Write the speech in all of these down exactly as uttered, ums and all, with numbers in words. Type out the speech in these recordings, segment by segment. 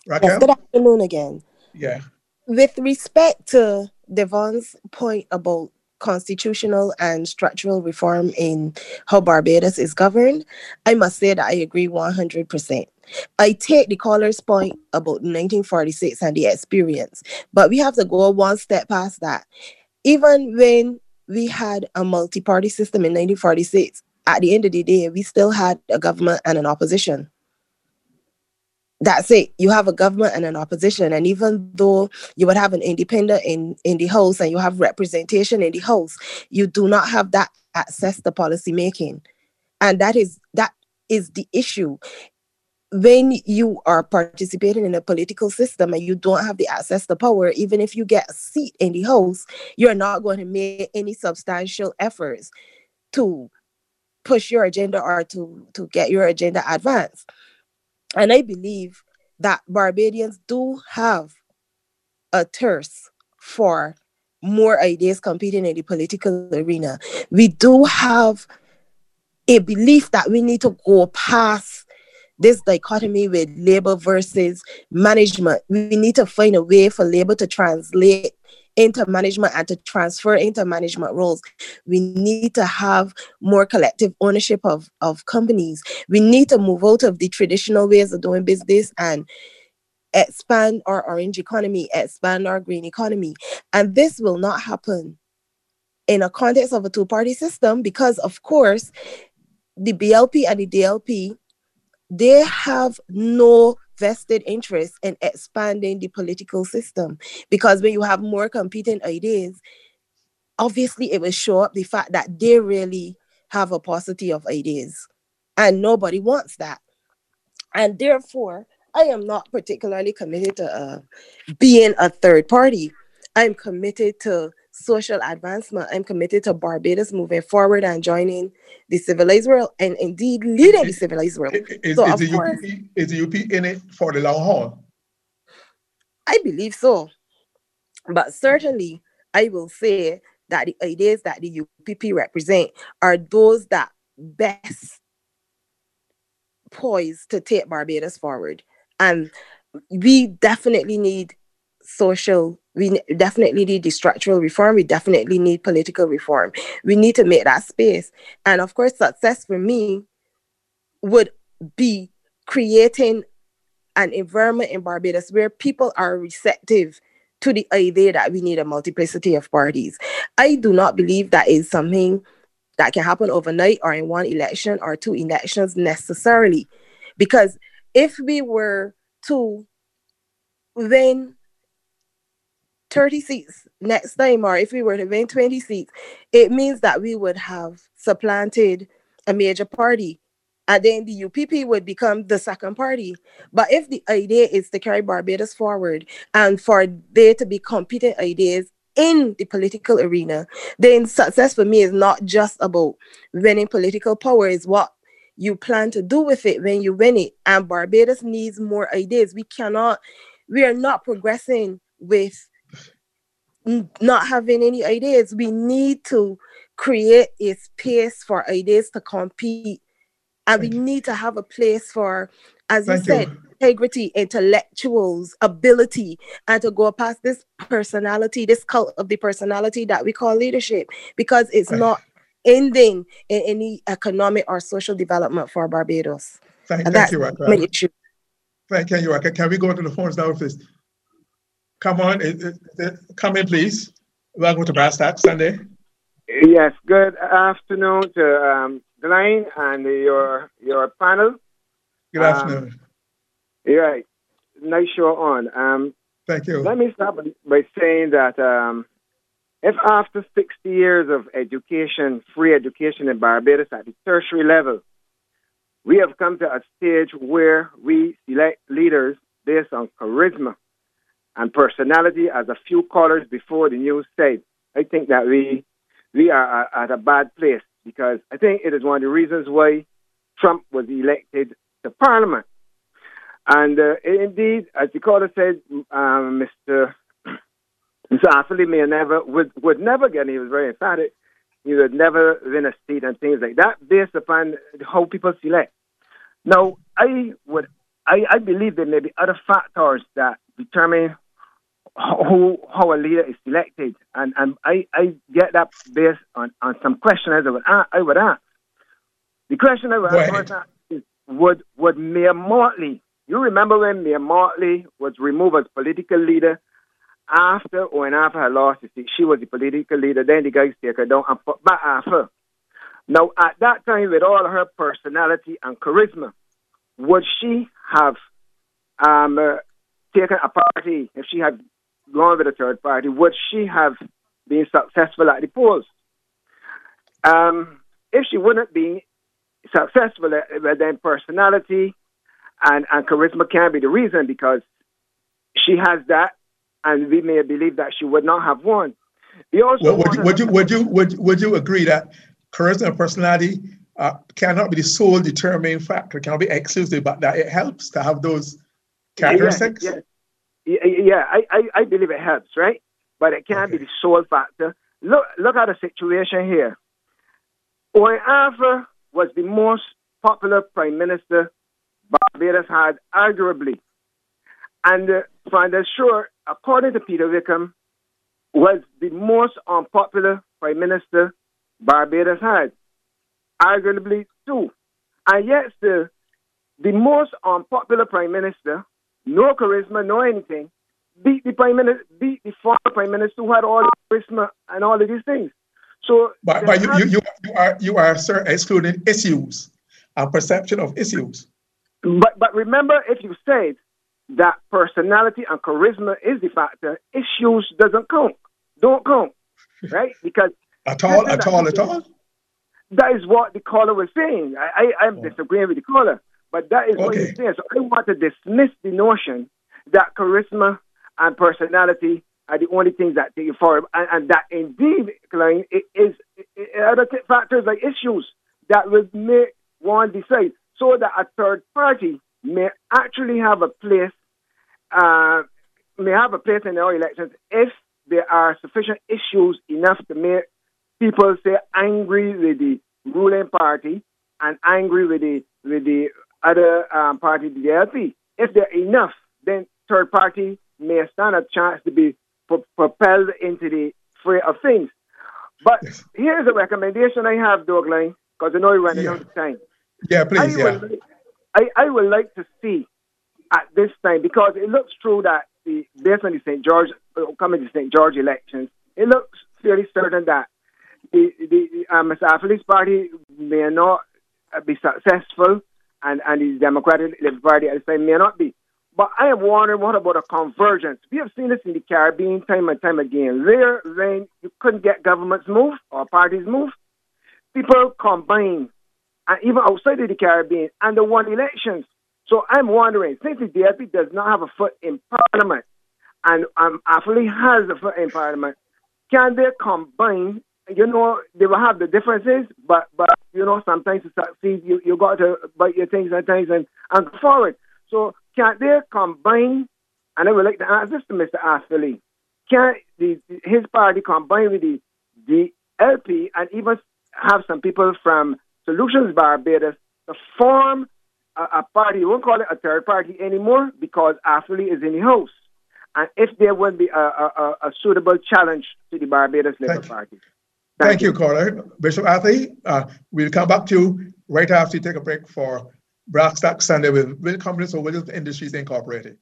Yes, Raquel? good afternoon again. Yeah. With respect to Devon's point about constitutional and structural reform in how Barbados is governed, I must say that I agree one hundred percent. I take the caller's point about nineteen forty-six and the experience, but we have to go one step past that. Even when we had a multi party system in nineteen forty-six, at the end of the day, we still had a government and an opposition. That's it. You have a government and an opposition. And even though you would have an independent in, in the House and you have representation in the House, you do not have that access to policy making. And that is that is the issue. When you are participating in a political system and you don't have the access to power, even if you get a seat in the House, you're not going to make any substantial efforts to push your agenda or to, to get your agenda advanced. And I believe that Barbadians do have a thirst for more ideas competing in the political arena. We do have a belief that we need to go past this dichotomy with labor versus management. We need to find a way for labor to translate into management and to transfer into management roles. We need to have more collective ownership of, of companies. We need to move out of the traditional ways of doing business and expand our orange economy, expand our green economy. And this will not happen in a context of a two party system because, of course, the B L P and the D L P, they have no vested interest in expanding the political system. Because when you have more competing ideas, obviously it will show up the fact that they really have a paucity of ideas. And nobody wants that. And therefore, I am not particularly committed to uh, being a third party. I'm committed to social advancement. I'm committed to Barbados moving forward and joining the civilized world and indeed leading the Is, civilized world. is, So, is of the course, U P P is the U P in it for the long haul? I believe so. But certainly, I will say that the ideas that the U P P represent are those that best poised to take Barbados forward. And we definitely need social, we definitely need the structural reform, we definitely need political reform. We need to make that space. And of course, success for me would be creating an environment in Barbados where people are receptive to the idea that we need a multiplicity of parties. I do not believe that is something that can happen overnight or in one election or two elections necessarily. Because if we were to win thirty seats next time, or if we were to win twenty seats, it means that we would have supplanted a major party. And then the U P P would become the second party. But if the idea is to carry Barbados forward and for there to be competing ideas in the political arena, then success for me is not just about winning political power, it's what you plan to do with it when you win it. And Barbados needs more ideas. We cannot, we are not progressing with not having any ideas. We need to create a space for ideas to compete. And we Thank you. need to have a place for, as you Thank said, you. integrity, intellectuals, ability, and to go past this personality, this cult of the personality that we call leadership, because it's not ending in any economic or social development for Barbados. Thank, And thank that's you, my Raquel. issue. Thank you, Raquel. Can we go to the phones now, please? Come on, it, it, it, come in, please. Welcome to Brass Tack Sunday. Yes, good afternoon to um, Glenn and your your panel. Good Um, afternoon. yeah, nice show on. Um, Thank you. let me start by by saying that um, if after sixty years of education, free education in Barbados at the tertiary level, we have come to a stage where we select leaders based on charisma and personality, as a few callers before the news said, I think that we we are at a bad place, because I think it is one of the reasons why Trump was elected to Parliament. And uh, indeed, as the caller said, um, Mister Mister Affley may never would would never get. And he was very emphatic. He would never win a seat and things like that, based upon how people select. Now, I would I, I believe there may be other factors that determine who how a leader is selected, and and I, I get that based on, on some questions I would ask, I would ask. The question I would ask is, would would Mayor Motley, you remember when Mayor Motley was removed as political leader after or after her lost the seat? She was the political leader, then the guys take her down and put back after her. Now at that time, with all her personality and charisma, would she have um, uh, taken a party, if she had gone with a third party, would she have been successful at the polls? Um, if she wouldn't be successful, then personality and, and charisma can be the reason, because she has that, and we may believe that she would not have won. We also well, would, you, would, you, would, you, would, would you agree that charisma and personality uh, cannot be the sole determining factor, cannot be exclusive, but that it helps to have those characteristics? Yeah, yeah, yeah, yeah I, I, I believe it helps, right? But it can't okay. be the sole factor. Look, look at the situation here. Owen Arthur was the most popular prime minister Barbados had, arguably. And uh, find us sure, according to Peter Wickham, was the most unpopular prime minister Barbados had, arguably too. And yet still, the most unpopular prime minister, no charisma, no anything, beat the prime minister, beat the former prime minister who had all the charisma and all of these things. So, but, but you, you, you, you are you are sir excluding issues and perception of issues. But but remember, if you said that personality and charisma is the factor, issues doesn't count, don't count, right? Because at all, at all, at all. That is what the caller was saying. I I am oh. disagreeing with the caller, but that is okay. what he's saying. So I want to dismiss the notion that charisma and personality are the only things that take you forward, and, and that indeed, Klein, it is it, it, other factors like issues that will make one decide, so that a third party may actually have a place, uh, may have a place in our elections if there are sufficient issues enough to make people say angry with the ruling party and angry with the with the other um, party, the L P. If they're enough, then third party may stand a chance to be pro- propelled into the fray of things. But yes. here's a recommendation I have, Douglas, because I know you're running yeah. out of time. Yeah, please, I yeah. Would, I, I would like to see at this time, because it looks true that the based on the Saint George, coming to Saint George elections, it looks fairly certain that the the um, Mister Affley's party may not be successful, and, and the Democratic Liberal Party at this time may not be. But I am wondering, what about a convergence? We have seen this in the Caribbean time and time again. There, when you couldn't get governments move or parties move, people combine, and even outside of the Caribbean, and they won elections. So I'm wondering, since the D L P does not have a foot in Parliament, and um, Affley has a foot in Parliament, can they combine? You know, they will have the differences, but, but you know, sometimes to succeed, you, you got to bite your things sometimes and, and go forward. So can they combine, and I would like to ask this to Mister Affley, can the, his party combine with the, the L P and even have some people from Solutions Barbados to form a, a party? You won't call it a third party anymore, because Affley is in the house. And if there would be a, a, a suitable challenge to the Barbados Labour Party. Thank, Thank you, you, caller. Bishop Affley, uh, we'll come back to you right after you take a break for Brass Tax Sunday with Will Companies or Williams Industries Incorporated.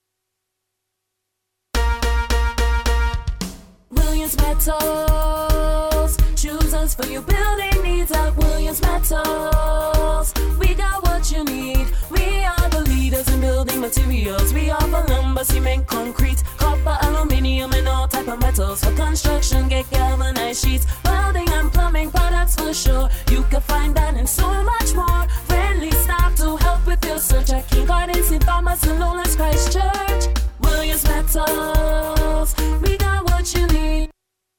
Williams Metals, choose us for your building needs at Williams Metals. We got what you need. We are the leaders in building materials. We offer lumber, cement, concrete, copper, aluminium, and all type of metals. For construction, get galvanized sheets, welding and plumbing products for sure. You can find that and so much more. Friendly staff to help with your search at King Gardens, Saint Thomas, and Lowlands Christchurch. Williams Metals, we got what you need.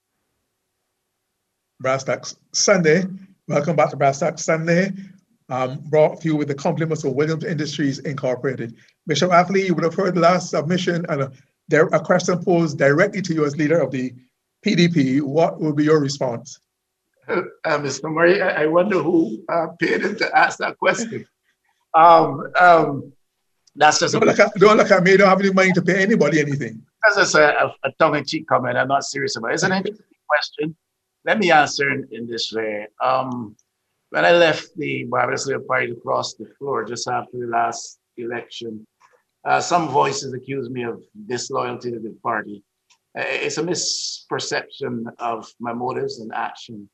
Brass Tax Sunday. Welcome back to Brass Tax Sunday. Um, brought to you with the compliments of Williams Industries Incorporated. Bishop Affley, you would have heard the last submission and a, there, a question posed directly to you as leader of the P D P. What will be your response? Uh, uh, Mister Murray, I, I wonder who uh, paid him to ask that question. um, um, That's just don't a, look at don't look at me. You don't have any money to pay anybody anything. that's just a, a, a tongue-in-cheek comment. I'm not serious about it. It's an interesting question. Let me answer in, in this way. Um, when I left the Barbados Labour Party to cross the floor just after the last election, uh, some voices accused me of disloyalty to the party. Uh, it's a misperception of my motives and action.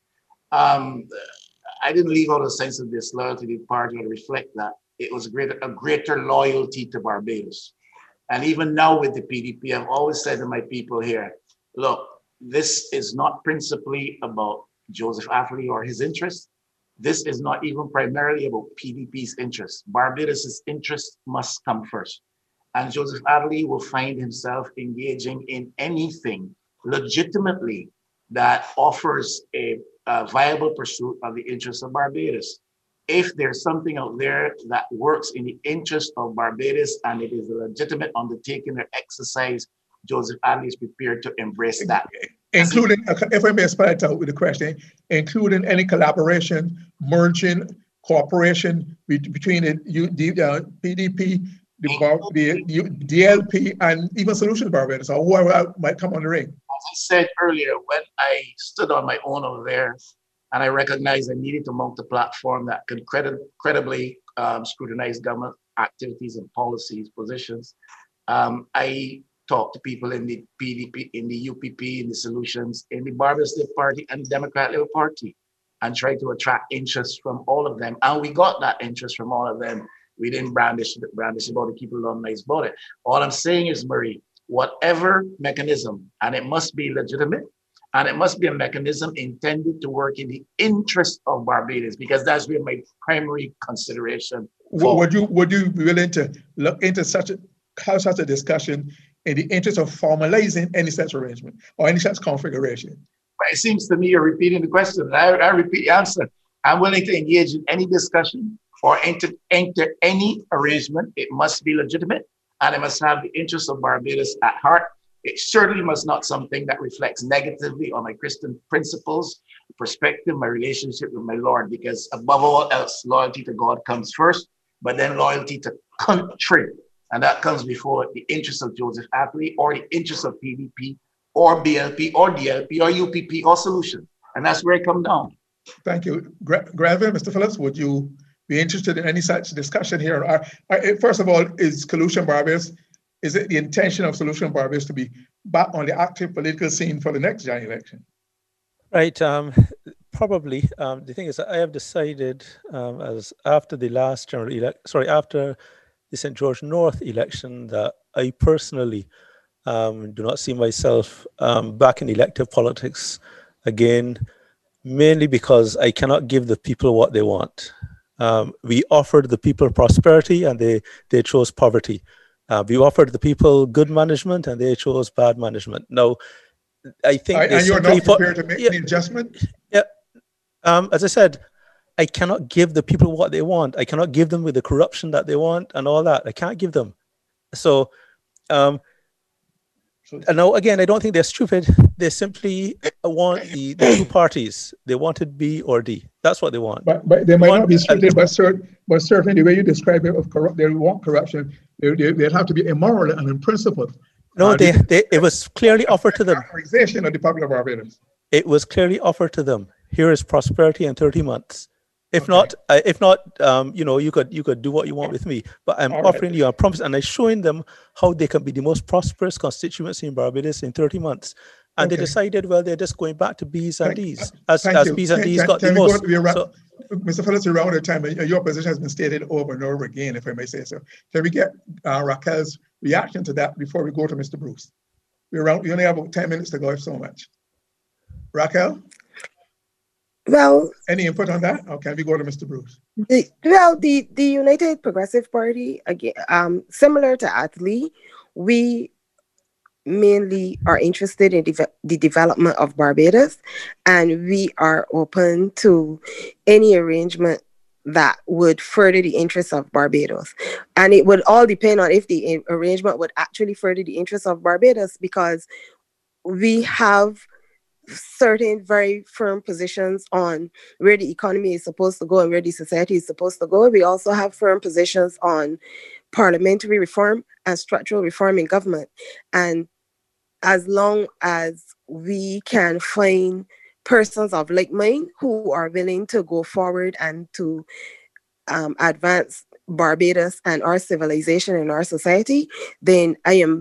Um, I didn't leave out a sense of disloyalty to the party to reflect that. It was a greater, a greater loyalty to Barbados. And even now with the P D P, I've always said to my people here, look, this is not principally about Joseph Atherley or his interests. This is not even primarily about P D P's interests. Barbados' interests must come first. And Joseph Atherley will find himself engaging in anything legitimately that offers a, a viable pursuit of the interests of Barbados. If there's something out there that works in the interest of Barbados and it is a legitimate undertaking or exercise, Joseph Atherley is prepared to embrace that. Including, if I may spell out with the question, including any collaboration, merging, cooperation between the, the uh, P D P, the, the D L P, and even Solutions Barbados, or whoever might come on the ring. As I said earlier, when I stood on my own over there, and I recognized I needed to mount a platform that could credi credibly um, scrutinize government activities and policies, positions. Um, I talked to people in the P D P, in the U P P, in the Solutions, in the Barbados Labour Party and the Democrat Labour Party, and tried to attract interest from all of them. And we got that interest from all of them. We didn't brandish, brandish about it, keep a long nice about it. All I'm saying is, Marie, whatever mechanism, and it must be legitimate, and it must be a mechanism intended to work in the interest of Barbados, because that's where my primary consideration. Would you would you be willing to look into such a have such a discussion in the interest of formalizing any such arrangement or any such configuration? But it seems to me you're repeating the question. I, I repeat the answer. I'm willing to engage in any discussion or enter, enter any arrangement. It must be legitimate and it must have the interests of Barbados at heart. It certainly must not something that reflects negatively on my Christian principles, perspective, my relationship with my Lord, because above all else, loyalty to God comes first, but then loyalty to country. And that comes before the interests of Joseph Atherley or the interests of P D P or B L P or D L P or U P P or Solution. And that's where it comes down. Thank you. Granville, Mister Phillips, would you be interested in any such discussion here? Are, are, first of all, is Solution Barbados, is it the intention of Solution Barbados to be back on the active political scene for the next general election? Right. Um, probably. Um, the thing is, I have decided um, as after the last general election, sorry, after the Saint George North election, that I personally um, do not see myself um, back in elective politics again, mainly because I cannot give the people what they want. Um, we offered the people prosperity and they, they chose poverty. Uh, we offered the people good management and they chose bad management. Now, I think... And you're not prepared to make yeah, any adjustment? Yeah. Um, as I said, I cannot give the people what they want. I cannot give them with the corruption that they want and all that. I can't give them. So, um, so now again, I don't think they're stupid. They simply want the, the two parties. They wanted B or D. That's what they want. But, but they might not be stupid, but, cert, but certainly the way you describe it, of corrupt, they want corruption. They, they, they'd have to be immoral and unprincipled. No, uh, they, they, it was clearly offered to them. Organization of the Republic of Barbados. It was clearly offered to them. Here is prosperity in thirty months. If okay. not, uh, if not, um, you know, you could you could do what you want with me. But I'm All offering right. you a promise, and I'm showing them how they can be the most prosperous constituency in Barbados in thirty months. And okay. they decided, well, they're just going back to B's and D's, as, as B's and D's got the most. So, Mister Phillips, around the time, your position has been stated over and over again, if I may say so. Can we get uh, Raquel's reaction to that before we go to Mister Bruce? We're around, we only have about ten minutes to go, if so much. Raquel? Well, any input on that? Or can we go to Mister Bruce? The, well, the, the United Progressive Party, again, um, similar to Atherley, we mainly are interested in de the development of Barbados, and we are open to any arrangement that would further the interests of Barbados. And it would all depend on if the arrangement would actually further the interests of Barbados, because we have certain very firm positions on where the economy is supposed to go and where the society is supposed to go. We also have firm positions on parliamentary reform and structural reform in government. And as long as we can find persons of like mind who are willing to go forward and to um, advance Barbados and our civilization and our society, then I am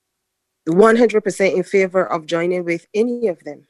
one hundred percent in favor of joining with any of them.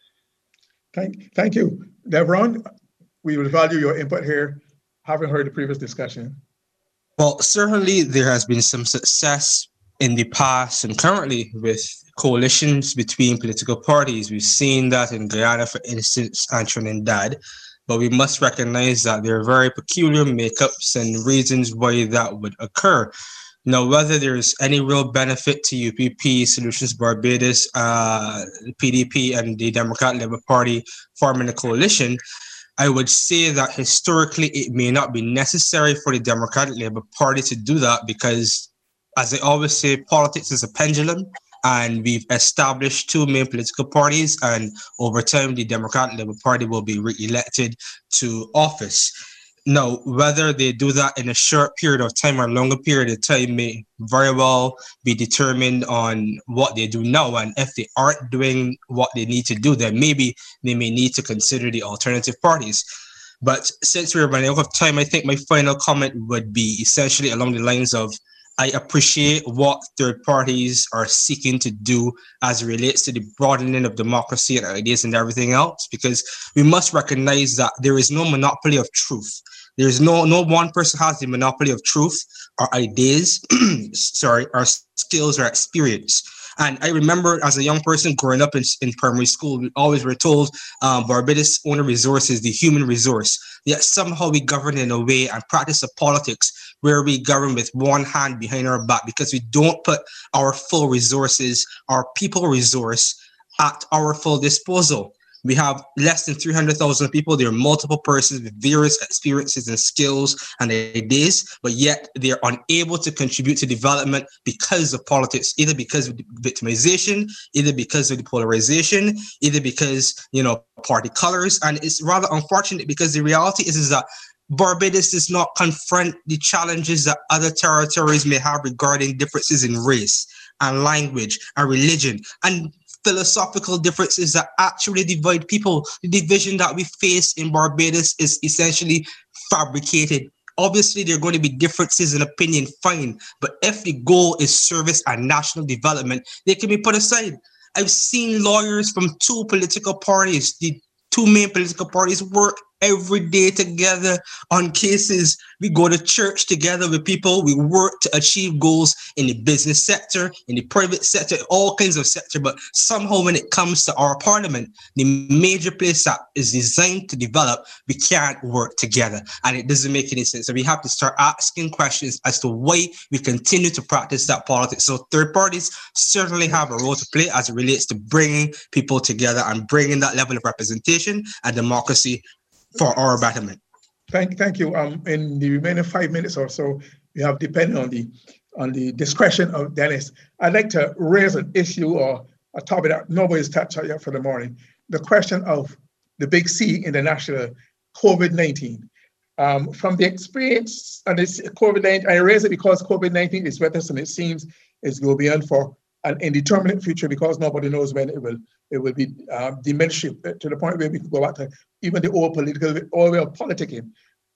Thank, thank you. Devron, we will value your input here, having heard the previous discussion. Well, certainly there has been some success in the past and currently with coalitions between political parties. We've seen that in Guyana, for instance, and Trinidad, but we must recognize that there are very peculiar makeups and reasons why that would occur. Now, whether there's any real benefit to U P P, Solutions Barbados, uh, P D P, and the Democratic Labour Party forming a coalition, I would say that historically it may not be necessary for the Democratic Labour Party to do that because, as I always say, politics is a pendulum, and we've established two main political parties, and over time the Democratic Labour Party will be re-elected to office. Now, whether they do that in a short period of time or a longer period of time may very well be determined on what they do now. And if they aren't doing what they need to do, then maybe they may need to consider the alternative parties. But since we're running out of time, I think my final comment would be essentially along the lines of, I appreciate what third parties are seeking to do as it relates to the broadening of democracy and ideas and everything else, because we must recognize that there is no monopoly of truth. There's no, no one person has the monopoly of truth or ideas, sorry, or skills or experience. And I remember as a young person growing up in, in primary school, we always were told um, Barbados' only resource is the human resource. Yet somehow we govern in a way and practice a politics where we govern with one hand behind our back because we don't put our full resources, our people resource at our full disposal. We have less than three hundred thousand people. There are multiple persons with various experiences and skills and ideas, but yet they're unable to contribute to development because of politics, either because of victimization, either because of the polarization, either because, you know, party colors. And it's rather unfortunate because the reality is, is that Barbados does not confront the challenges that other territories may have regarding differences in race and language and religion and philosophical differences that actually divide people. The division that we face in Barbados is essentially fabricated. Obviously, there are going to be differences in opinion, fine, but if the goal is service and national development, they can be put aside. I've seen lawyers from two political parties, the two main political parties, work every day together on cases. We go to church together with people. We work to achieve goals in the business sector, in the private sector, all kinds of sector. But somehow when it comes to our parliament, the major place that is designed to develop, we can't work together. And it doesn't make any sense. So we have to start asking questions as to why we continue to practice that politics. So third parties certainly have a role to play as it relates to bringing people together and bringing that level of representation and democracy for our betterment. Thank, thank you. Um, in the remaining five minutes or so, we have, depending on the on the discretion of Dennis, I'd like to raise an issue or a topic that nobody's touched on yet for the morning: the question of the big C in the national COVID nineteen. Um, from the experience and this COVID nineteen, I raise it because COVID nineteen is with us, and it seems it's going to be on for an indeterminate future because nobody knows when it will it will be um, diminished to the point where we could go back to even the old political, old way of politicking.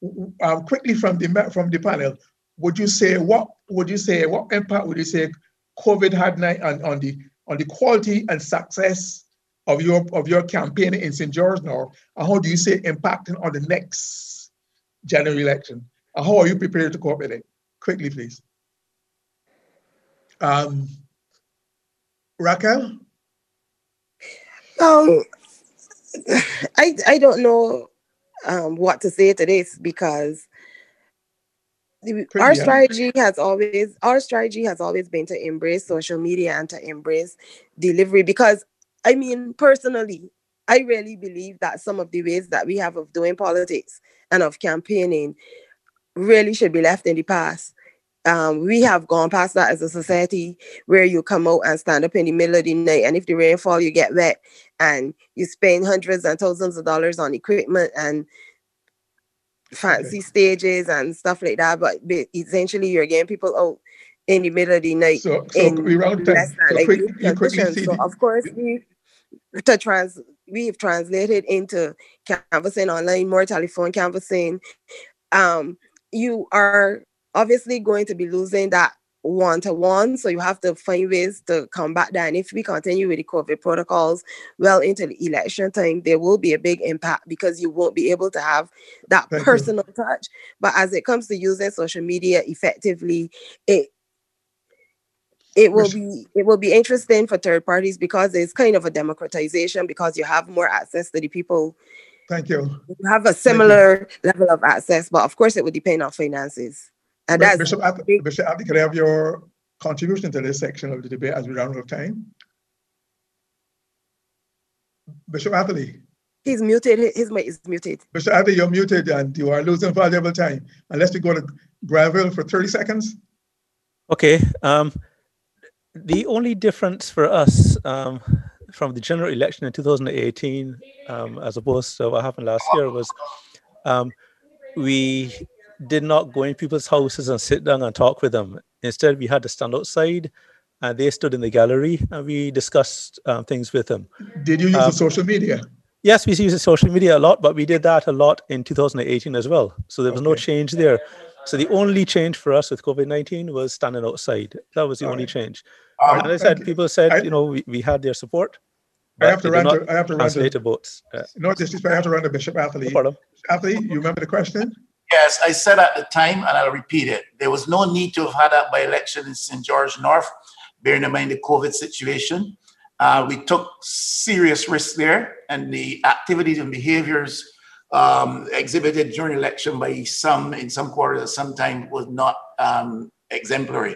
Um, quickly from the from the panel, would you say what would you say what impact would you say COVID had on, on the on the quality and success of your of your campaign in Saint George now, and how do you see it impacting on the next general election? And how are you prepared to cope with it? Quickly, please. Um, Raquel? Um, I I don't know um, what to say to this because the, Pretty, our yeah. strategy has always our strategy has always been to embrace social media and to embrace delivery. Because I mean, personally, I really believe that some of the ways that we have of doing politics and of campaigning really should be left in the past. Um, we have gone past that as a society where you come out and stand up in the middle of the night, and if the rain fall, you get wet, and you spend hundreds and thousands of dollars on equipment and fancy okay. stages and stuff like that. But essentially, you're getting people out in the middle of the night. So, so in we round less than so like quick, you quickly see so the, of course, we to trans we've translated into canvassing online, more telephone canvassing. Um, you are obviously going to be losing that one-to-one, so you have to find ways to combat that. And if we continue with the COVID protocols well into the election time, there will be a big impact because you won't be able to have that Thank personal you. touch. But as it comes to using social media effectively, it it will be it will be interesting for third parties because it's kind of a democratization because you have more access to the people. Thank you. You have a similar level of access, but of course it would depend on finances. And that's Bishop Atlee, Bishop Atlee, can I have your contribution to this section of the debate as we run out of time? Bishop Atlee. He's muted. His mic is muted. Bishop Atlee, you're muted and you are losing valuable time. Unless we go to Granville for thirty seconds. Okay. Um, the only difference for us um, from the general election in two thousand eighteen, um, as opposed to what happened last year, was um, we did not go in people's houses and sit down and talk with them. Instead, we had to stand outside and they stood in the gallery and we discussed um, things with them. Did you use um, the social media? Yes, we use the social media a lot, but we did that a lot in two thousand eighteen as well. So there was okay. no change there. So the only change for us with COVID nineteen was standing outside. That was the All only right. change. Um, and as I said, you. people said, I, you know, we, we had their support. I have to run to, I have to run to votes. Yeah. No disrespect, I have to run to Bishop Atlee. No problem. Atlee, you remember the question? Yes, I said at the time, and I'll repeat it, there was no need to have had that by-election in Saint George North, bearing in mind the COVID situation. Uh, we took serious risks there, and the activities and behaviors um, exhibited during election by some, in some quarters at some time, was not um, exemplary.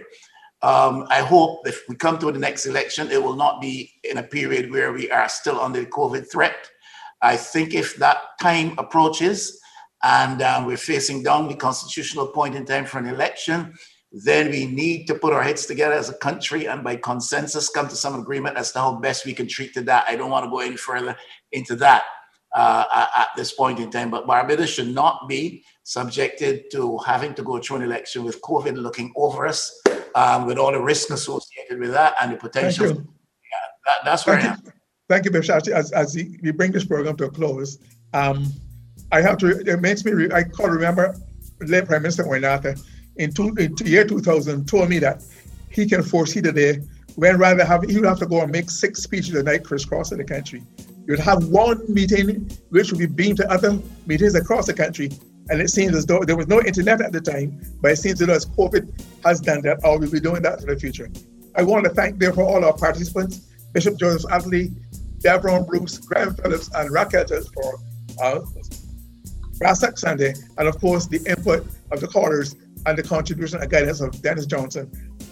Um, I hope if we come to the next election, it will not be in a period where we are still under the COVID threat. I think if that time approaches, and um, we're facing down the constitutional point in time for an election, then we need to put our heads together as a country and by consensus come to some agreement as to how best we can treat to that. I don't want to go any further into that uh, at this point in time, but Barbados should not be subjected to having to go through an election with COVID looking over us, um, with all the risks associated with that and the potential. Yeah, that, that's where Thank I am. You. Thank you, Bishop. As, as we bring this program to a close, um, I have to, it makes me, re, I can't remember late Prime Minister Oinata in, two, in year two thousand told me that he can foresee the day when rather have, he would have to go and make six speeches a night crisscrossing the country. You would have one meeting which would be beamed to other meetings across the country. And it seems as though there was no internet at the time, but it seems as though as COVID has done that, or we'll be doing that in the future. I want to thank therefore all our participants, Bishop Joseph Atlee, Devron Bruce, Graham Phillips, and Raketas for uh, Brass Tack Sunday, and of course the input of the callers and the contribution and guidance of Dennis Johnson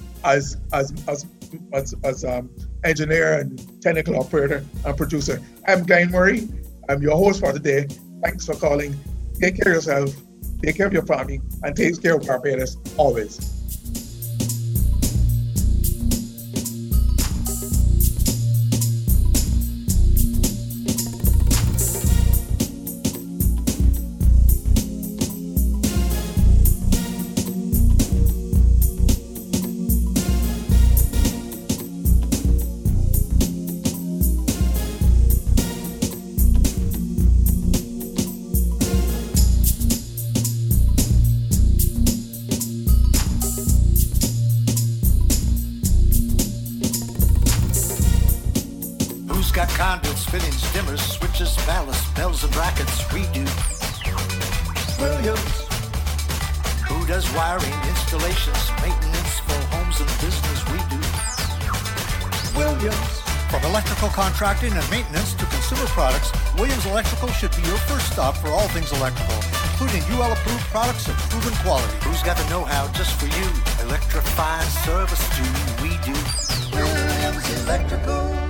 as as as as, as um, engineer and technical operator and producer. I'm Glenn Murray. I'm your host for today. Thanks for calling. Take care of yourself, take care of your family, and take care of Barbados always. Fittings, dimmers, switches, ballasts, bells and brackets, we do. Williams. Who does wiring, installations, maintenance for homes and business, we do. Williams. From electrical contracting and maintenance to consumer products, Williams Electrical should be your first stop for all things electrical, including U L approved products of proven quality. Who's got the know-how just for you? Electrify service do we do. Williams Electrical.